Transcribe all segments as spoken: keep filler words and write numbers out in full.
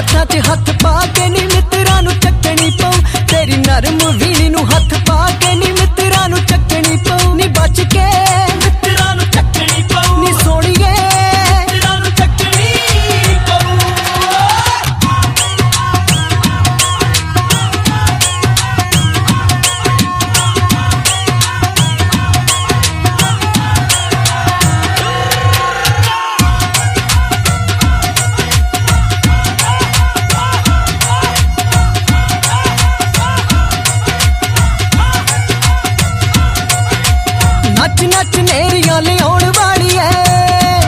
हत्थां च हथ पा के नी मित्रां नूं चक्कनी पऊ। तेरी नरम वीणी नूं हथ पा के नी मित्रां नूं चक्कनी पऊ। नी बच के मित्रां नूं चक्कनी पऊ। नी सोहणीए मित्रां नूं चक्कनी पऊ। नच नच नेरियां लियाउण वाली है,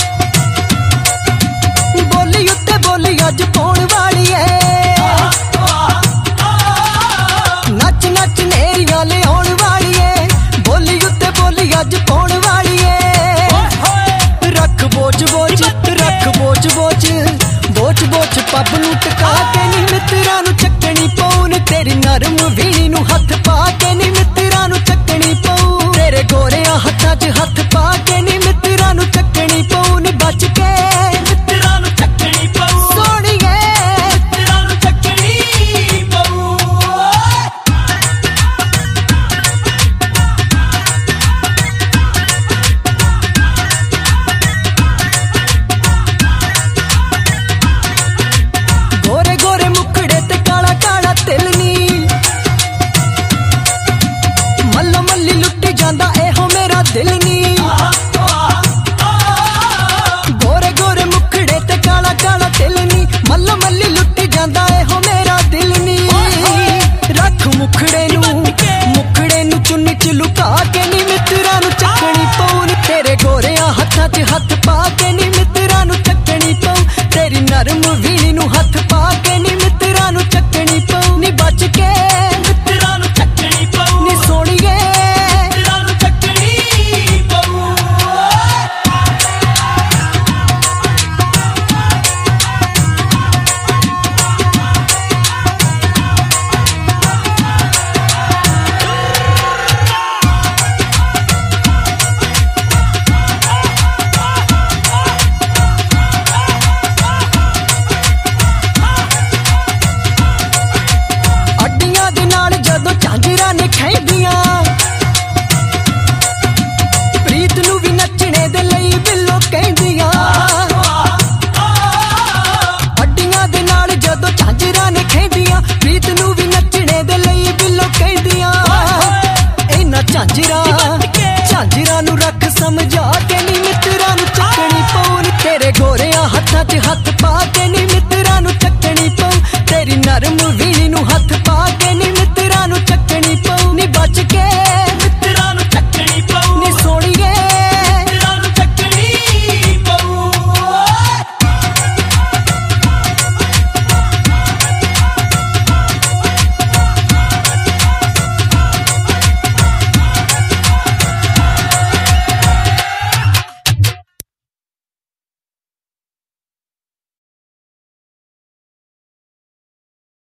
बोली उत्ते बोली अज पाउण वाली है। नच नच नेरियां लियाउण वाली है, बोली उत्ते बोली अज पाउण वाली है। रख बोच बोच रख बोच बोच बोच बोच पब नूं टका के नी मित्रां नूं चक्कनी पऊ। तेरी नरम वीणी नूं हथ पा के नी मित्रां नूं चक्कनी पऊ। तेरे गोरिया हत्थां च हथ पा के नी मित्रां नूं चक्कनी पऊ। नी बच के मित्रां नूं चक्कनी पऊ। सोहणीए मित्रां नूं चक्कनी पऊ। गोरे गोरे मुखड़े ते काला काला तिल नी, मल्लो मल्ली लुट्टी जांदा एहो मेरा दिल नी। गोरे गोरे मुखड़े ते काला काला तिल नी, मल्लो मल्ली लुट्टी जांदा एहो मेरा दिल नी। रख मुखड़े नूं मुखड़े नूं चुन्नी च लुका के नी मित्रां नूं चक्कनी पऊ। तेरे गोरिया हत्थां च हथ पा के नी मित्रां नूं चक्कनी पऊ। तेरी नरम वी